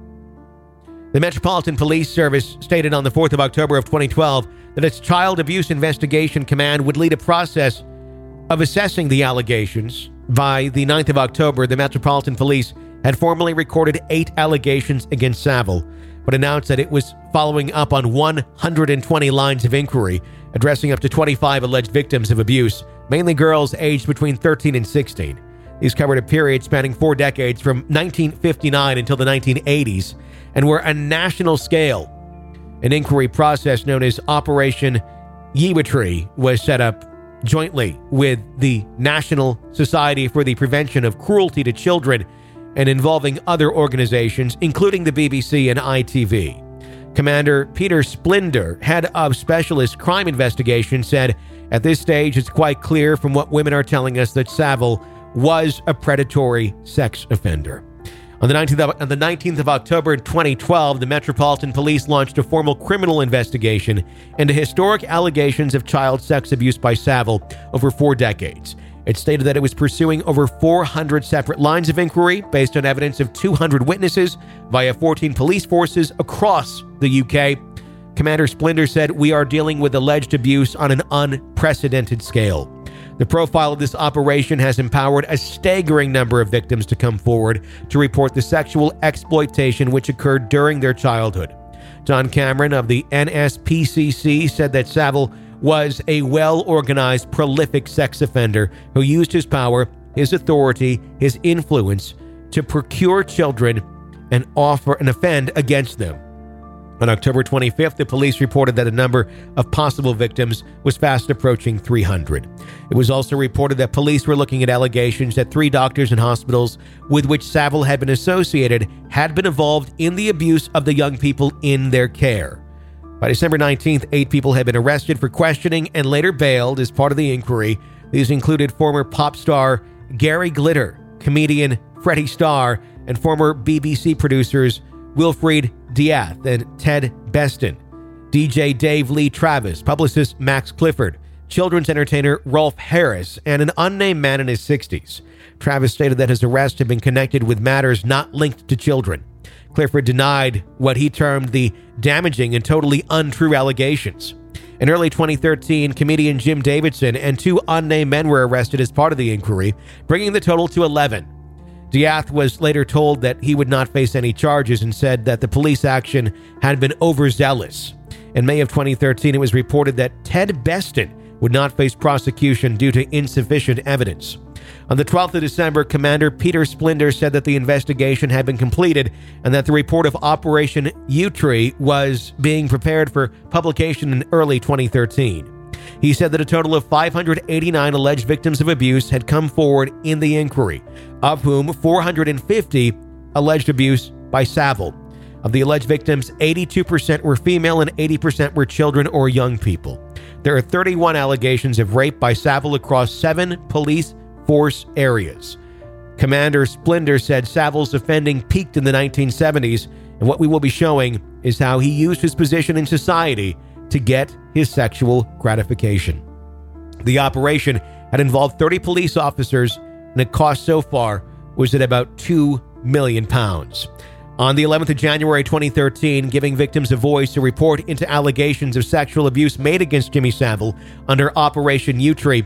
[SPEAKER 1] The Metropolitan Police Service stated on the fourth of October of twenty twelve that its Child Abuse Investigation Command would lead a process of assessing the allegations. By the ninth of October, the Metropolitan Police had formally recorded eight allegations against Saville, but announced that it was following up on one hundred twenty lines of inquiry, addressing up to twenty-five alleged victims of abuse, mainly girls aged between thirteen and sixteen. These covered a period spanning four decades from nineteen fifty-nine until the nineteen eighties and were a national scale. An inquiry process known as Operation Yewitree was set up jointly with the National Society for the Prevention of Cruelty to Children and involving other organizations, including the B B C and I T V. Commander Peter Splinder, head of Specialist Crime Investigation, said, "At this stage, it's quite clear from what women are telling us that Saville was a predatory sex offender." On the nineteenth of, on the nineteenth of October twenty twelve, the Metropolitan Police launched a formal criminal investigation into historic allegations of child sex abuse by Saville over four decades. It stated that it was pursuing over four hundred separate lines of inquiry based on evidence of two hundred witnesses via fourteen police forces across the U K. Commander Splinder said, "We are dealing with alleged abuse on an unprecedented scale. The profile of this operation has empowered a staggering number of victims to come forward to report the sexual exploitation which occurred during their childhood." Don Cameron of the N S P C C said that Saville was a well-organized, prolific sex offender who used his power, his authority, his influence to procure children and offer and offend against them. On October twenty-fifth, the police reported that the number of possible victims was fast approaching three hundred. It was also reported that police were looking at allegations that three doctors and hospitals with which Saville had been associated had been involved in the abuse of the young people in their care. By December nineteenth, eight people had been arrested for questioning and later bailed as part of the inquiry. These included former pop star Gary Glitter, comedian Freddie Starr, and former B B C producers Wilfrid Diath and Ted Beston, D J Dave Lee Travis, publicist Max Clifford, children's entertainer Rolf Harris, and an unnamed man in his sixties. Travis stated that his arrest had been connected with matters not linked to children. Clifford denied what he termed the damaging and totally untrue allegations. In early twenty thirteen, comedian Jim Davidson and two unnamed men were arrested as part of the inquiry, bringing the total to eleven. Diath was later told that he would not face any charges and said that the police action had been overzealous. In May of twenty thirteen, it was reported that Ted Beston would not face prosecution due to insufficient evidence. On the twelfth of December, Commander Peter Splinder said that the investigation had been completed and that the report of Operation Yewitree was being prepared for publication in early twenty thirteen. He said that a total of five hundred eighty-nine alleged victims of abuse had come forward in the inquiry, of whom four hundred fifty alleged abuse by Saville. Of the alleged victims, eighty-two percent were female and eighty percent were children or young people. There are thirty-one allegations of rape by Saville across seven police force areas. Commander Splinder said Saville's offending peaked in the nineteen seventies, and what we will be showing is how he used his position in society to get his sexual gratification. The operation had involved thirty police officers, and the cost so far was at about two million pounds. On the eleventh of January twenty thirteen, giving victims a voice to report into allegations of sexual abuse made against Jimmy Saville under Operation Yewitree,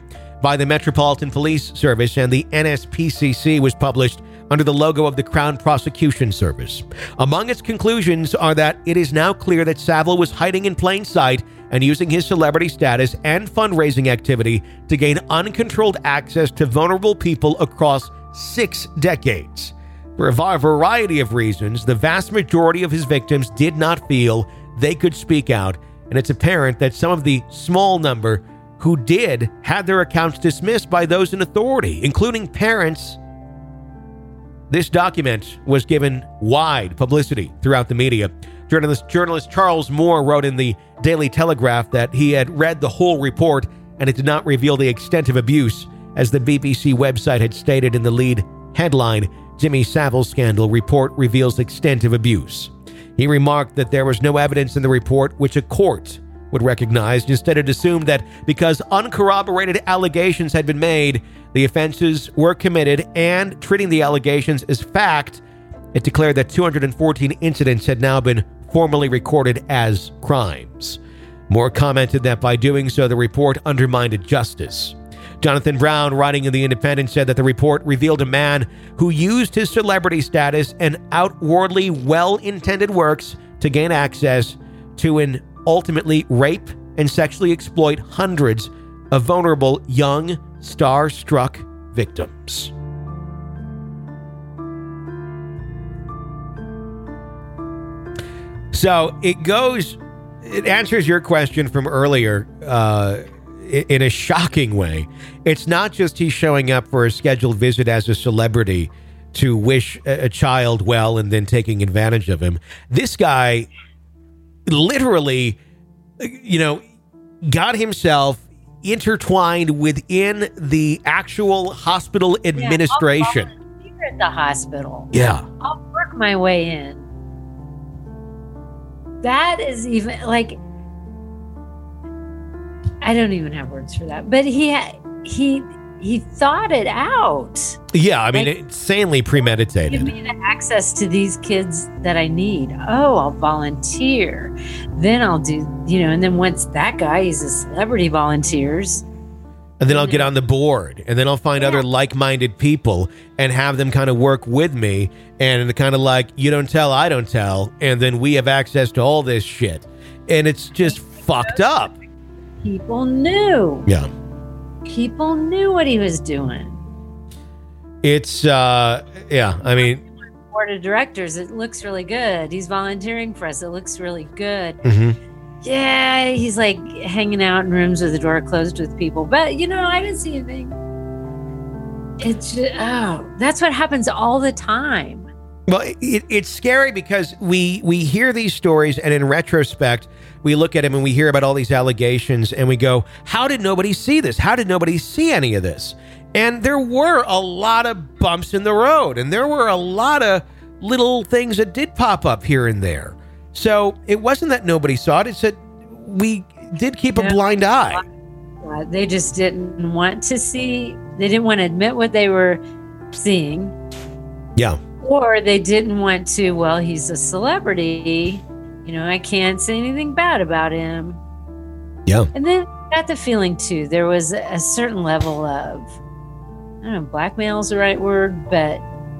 [SPEAKER 1] by the Metropolitan Police Service and the N S P C C was published under the logo of the Crown Prosecution Service. Among its conclusions are that it is now clear that Savile was hiding in plain sight and using his celebrity status and fundraising activity to gain uncontrolled access to vulnerable people across six decades. For a variety of reasons, the vast majority of his victims did not feel they could speak out, and it's apparent that some of the small number who did had their accounts dismissed by those in authority, including parents. This document was given wide publicity throughout the media. Journalist, journalist Charles Moore wrote in the Daily Telegraph that he had read the whole report and it did not reveal the extent of abuse, as the B B C website had stated in the lead headline, Jimmy Savile Scandal Report Reveals Extent of Abuse. He remarked that there was no evidence in the report which a court would recognize. Instead, it assumed that because uncorroborated allegations had been made, the offenses were committed, and treating the allegations as fact, it declared that two hundred fourteen incidents had now been formally recorded as crimes. Moore commented that by doing so, the report undermined justice. Jonathan Brown, writing in The Independent, said that the report revealed a man who used his celebrity status and outwardly well-intended works to gain access to and ultimately rape and sexually exploit hundreds of vulnerable young, star-struck victims. So it goes, it answers your question from earlier uh, in a shocking way. It's not just he's showing up for a scheduled visit as a celebrity to wish a child well and then taking advantage of him. This guy literally, you know, got himself intertwined within the actual hospital administration.
[SPEAKER 2] Yeah, I'll volunteer at the hospital.
[SPEAKER 1] Yeah.
[SPEAKER 2] I'll work my way in. That is even like, I don't even have words for that. But he he he thought it out.
[SPEAKER 1] Yeah, I mean,
[SPEAKER 2] like,
[SPEAKER 1] insanely premeditated.
[SPEAKER 2] Give me the access to these kids that I need. Oh, I'll volunteer. Then I'll do, you know, and then once that guy, he's a celebrity, volunteers.
[SPEAKER 1] And then I'll get on the board, and then I'll find yeah. other like-minded people and have them kind of work with me, and kind of like, you don't tell, I don't tell, and then we have access to all this shit. And it's just fucked up.
[SPEAKER 2] People knew.
[SPEAKER 1] Yeah.
[SPEAKER 2] People knew what he was doing.
[SPEAKER 1] It's, uh, yeah, I mean.
[SPEAKER 2] Board of directors, it looks really good. He's volunteering for us. It looks really good.
[SPEAKER 1] Mm-hmm.
[SPEAKER 2] Yeah, he's like hanging out in rooms with the door closed with people. But, you know, I didn't see anything. It's just, oh, that's what happens all the time.
[SPEAKER 1] Well, it, it's scary because we we hear these stories, and in retrospect, we look at them and we hear about all these allegations and we go, how did nobody see this? How did nobody see any of this? And there were a lot of bumps in the road, and there were a lot of little things that did pop up here and there. So it wasn't that nobody saw it. It's that we did keep a blind eye.
[SPEAKER 2] They just didn't want to see. They didn't want to admit what they were seeing.
[SPEAKER 1] Yeah.
[SPEAKER 2] Or they didn't want to, well, he's a celebrity. You know, I can't say anything bad about him.
[SPEAKER 1] Yeah.
[SPEAKER 2] And then I got the feeling, too, there was a certain level of, I don't know, blackmail is the right word, but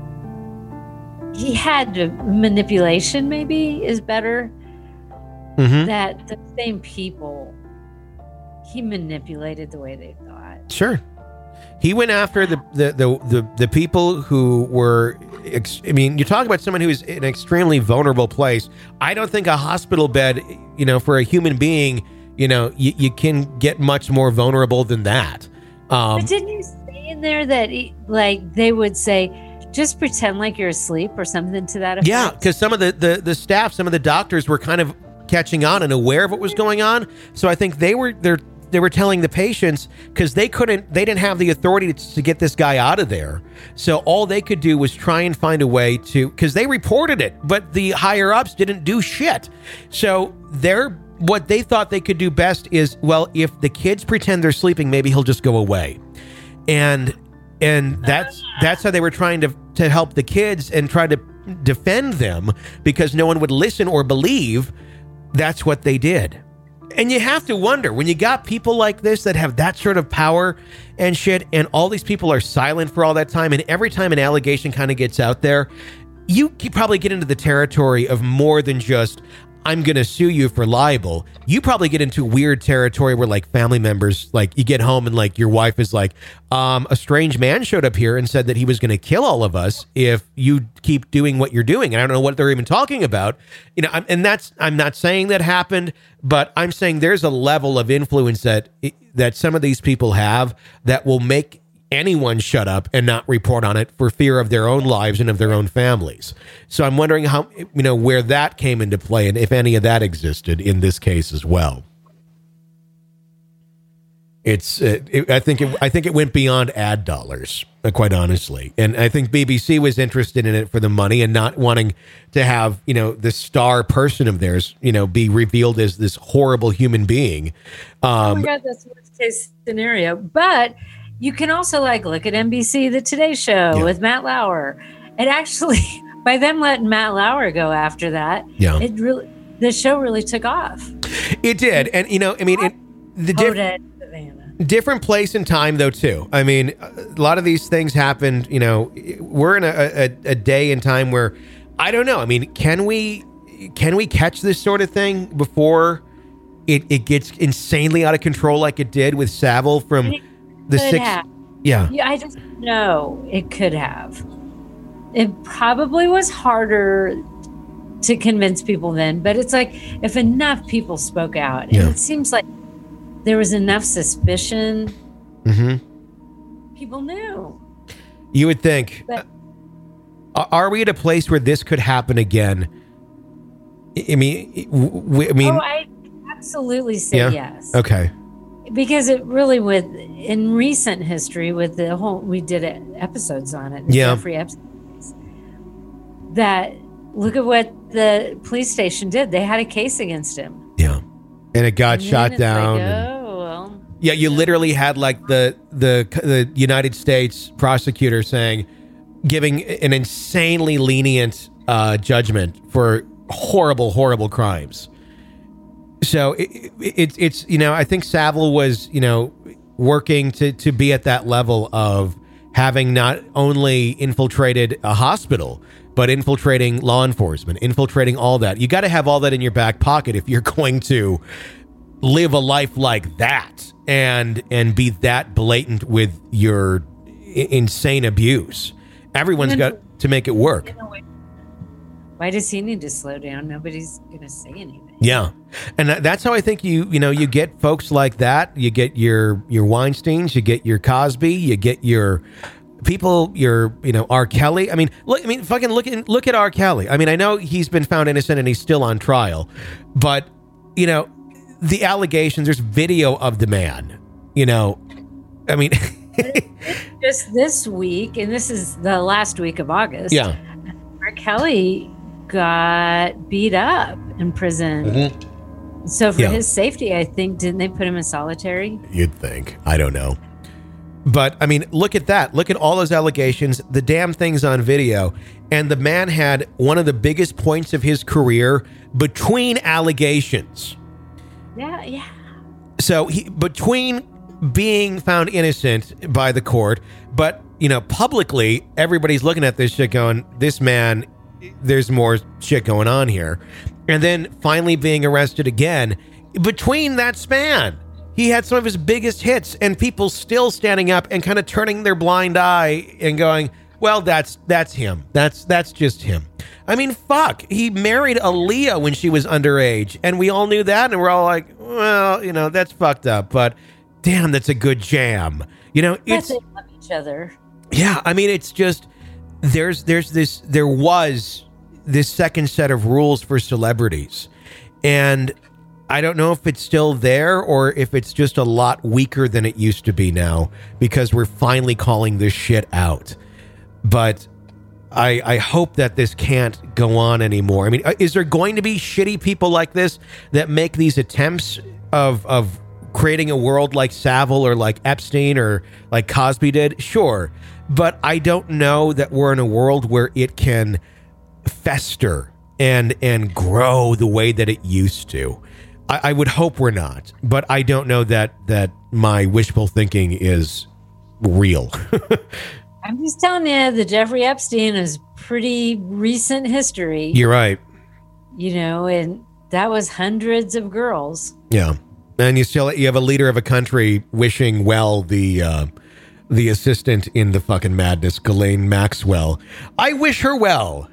[SPEAKER 2] he had to, manipulation maybe is better.
[SPEAKER 1] Mm-hmm.
[SPEAKER 2] That the same people, he manipulated the way they thought.
[SPEAKER 1] Sure. He went after the the the the, the people who were, ex- I mean, you talk about someone who is in an extremely vulnerable place. I don't think a hospital bed, you know, for a human being, you know, you, you can get much more vulnerable than that. Um,
[SPEAKER 2] but didn't you say in there that, he, like, they would say, just pretend like you're asleep or something to that effect?
[SPEAKER 1] Yeah, because some of the, the, the staff, some of the doctors were kind of catching on and aware of what was going on. So I think they were they're, they were telling the patients, because they couldn't, they didn't have the authority to, to get this guy out of there. So all they could do was try and find a way to, because they reported it, but the higher ups didn't do shit. So they're, what they thought they could do best is, well, if the kids pretend they're sleeping, maybe he'll just go away. And and that's that's how they were trying to to help the kids and try to defend them, because no one would listen or believe. That's what they did. And you have to wonder, when you got people like this that have that sort of power and shit, and all these people are silent for all that time, and every time an allegation kind of gets out there, you, you probably get into the territory of more than just, I'm going to sue you for libel. You probably get into weird territory where, like, family members, like, you get home and, like, your wife is like, um, a strange man showed up here and said that he was going to kill all of us if you keep doing what you're doing. And I don't know what they're even talking about. You know, I'm, and that's, I'm not saying that happened, but I'm saying there's a level of influence that, that some of these people have that will make anyone shut up and not report on it for fear of their own lives and of their own families. So I'm wondering how, you know, where that came into play and if any of that existed in this case as well. It's, uh, it, I think, it, I think it went beyond ad dollars, uh, quite honestly. And I think B B C was interested in it for the money and not wanting to have, you know, the star person of theirs, you know, be revealed as this horrible human being. Um,
[SPEAKER 2] oh my God, that's the worst case scenario. But you can also, like, look at N B C, The Today Show yeah. with Matt Lauer. And actually, by them letting Matt Lauer go after that, yeah. it really, the show really took off.
[SPEAKER 1] It did. And, you know, I mean, it, the diff- different place and time, though, too. I mean, a lot of these things happened, you know, we're in a, a, a day and time where, I don't know. I mean, can we, can we catch this sort of thing before it, it gets insanely out of control like it did with Savile from... The six, have. yeah.
[SPEAKER 2] yeah, I just know it could have. It probably was harder to convince people then, but it's like if enough people spoke out, and yeah. it seems like there was enough suspicion.
[SPEAKER 1] Mm-hmm.
[SPEAKER 2] People knew.
[SPEAKER 1] You would think. But, are we at a place where this could happen again? I mean, we, I mean.
[SPEAKER 2] Oh, I absolutely say
[SPEAKER 1] yeah?
[SPEAKER 2] yes.
[SPEAKER 1] Okay.
[SPEAKER 2] Because it really, with in recent history, with the whole, we did it, episodes on it, the
[SPEAKER 1] yeah.
[SPEAKER 2] Jeffrey episodes, that look at what the police station did. They had a case against him.
[SPEAKER 1] Yeah, and it got and shot down.
[SPEAKER 2] Like,
[SPEAKER 1] and,
[SPEAKER 2] oh, well.
[SPEAKER 1] Yeah, you literally had like the the the United States prosecutor saying, giving an insanely lenient uh, judgment for horrible, horrible crimes. So it, it, it's, you know, I think Savile was, you know, working to, to be at that level of having not only infiltrated a hospital, but infiltrating law enforcement, infiltrating all that. You got to have all that in your back pocket if you're going to live a life like that and and be that blatant with your insane abuse. Everyone's got to make it work.
[SPEAKER 2] Why does he need to slow down? Nobody's going to say anything.
[SPEAKER 1] Yeah. And that's how I think you, you know, you get folks like that. You get your, your Weinsteins, you get your Cosby, you get your people, your, you know, R. Kelly. I mean, look, I mean, fucking look at, look at R. Kelly. I mean, I know he's been found innocent and he's still on trial, but, you know, the allegations, there's video of the man, you know, I mean,
[SPEAKER 2] just this week, and this is the last week of August.
[SPEAKER 1] Yeah.
[SPEAKER 2] R. Kelly got beat up in prison. Mm-hmm. So for yeah. his safety, I think, didn't they put him in solitary?
[SPEAKER 1] You'd think. I don't know. But, I mean, look at that. Look at all those allegations, the damn thing's on video. And the man had one of the biggest points of his career between allegations.
[SPEAKER 2] Yeah, yeah.
[SPEAKER 1] So he, between being found innocent by the court, but, you know, publicly, everybody's looking at this shit going, this man, there's more shit going on here. And then finally being arrested again. Between that span, he had some of his biggest hits and people still standing up and kind of turning their blind eye and going, well, that's that's him. That's that's just him. I mean, fuck. He married Aaliyah when she was underage, and we all knew that, and we're all like, well, you know, that's fucked up, but damn, that's a good jam. You know, it's
[SPEAKER 2] they love each other.
[SPEAKER 1] Yeah, I mean, it's just there's there's this there was this second set of rules for celebrities, and I don't know if it's still there or if it's just a lot weaker than it used to be now because we're finally calling this shit out. But I, I hope that this can't go on anymore. I mean, is there going to be shitty people like this that make these attempts of of creating a world like Savile or like Epstein or like Cosby did? Sure. But I don't know that we're in a world where it can fester and and grow the way that it used to. I, I would hope we're not, but I don't know that that my wishful thinking is real.
[SPEAKER 2] I'm just telling you, the Jeffrey Epstein is pretty recent history.
[SPEAKER 1] You're right.
[SPEAKER 2] You know, and that was hundreds of girls.
[SPEAKER 1] Yeah. And you still you have a leader of a country wishing well the uh, the assistant in the fucking madness, Ghislaine Maxwell. I wish her well.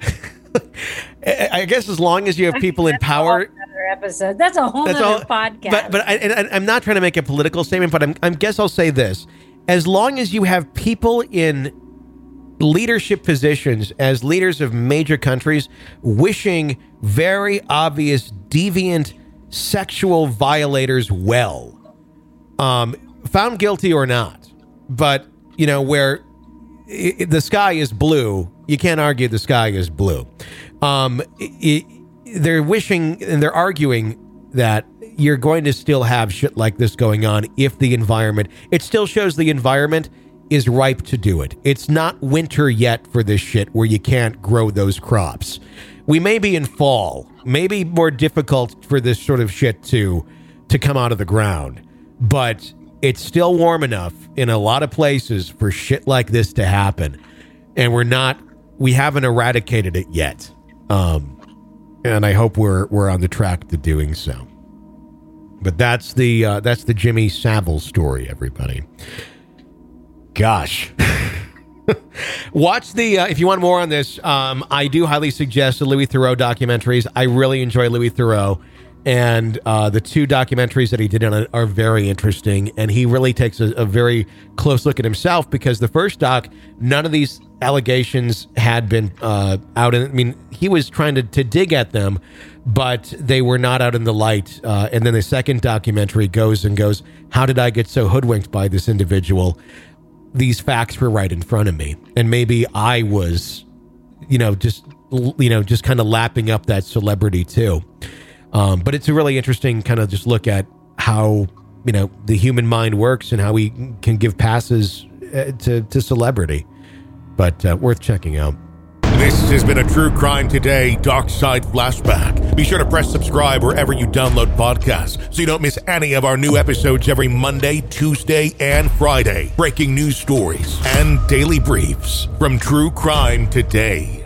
[SPEAKER 1] I guess as long as you have people in power.
[SPEAKER 2] Another episode. That's a whole
[SPEAKER 1] that's
[SPEAKER 2] other
[SPEAKER 1] all,
[SPEAKER 2] podcast.
[SPEAKER 1] But but I, and I'm not trying to make a political statement, but I'm, I guess I'll say this: as long as you have people in leadership positions as leaders of major countries wishing very obvious deviant sexual violators well, um, found guilty or not, but you know where it, the sky is blue, you can't argue the sky is blue. Um, it, they're wishing and they're arguing that you're going to still have shit like this going on if the environment, it still shows the environment is ripe to do it. It's not winter yet for this shit where you can't grow those crops. We may be in fall, maybe more difficult for this sort of shit to to come out of the ground, but it's still warm enough in a lot of places for shit like this to happen. And we're not, we haven't eradicated it yet. Um, and I hope we're we're on the track to doing so. But that's the uh, that's the Jimmy Savile story, everybody. Gosh. Watch the, uh, if you want more on this, um, I do highly suggest the Louis Theroux documentaries. I really enjoy Louis Theroux. And uh, the two documentaries that he did on it are very interesting. And he really takes a, a very close look at himself, because the first doc, none of these allegations had been uh, out. In, I mean, he was trying to, to dig at them, but they were not out in the light. Uh, and then the second documentary goes and goes, how did I get so hoodwinked by this individual? These facts were right in front of me. And maybe I was, you know, just, you know, just kind of lapping up that celebrity too. Um, but it's a really interesting kind of just look at how, you know, the human mind works and how we can give passes uh, to, to celebrity. But uh, worth checking out.
[SPEAKER 3] This has been a True Crime Today Dark Side Flashback. Be sure to press subscribe wherever you download podcasts so you don't miss any of our new episodes every Monday, Tuesday, and Friday. Breaking news stories and daily briefs from True Crime Today.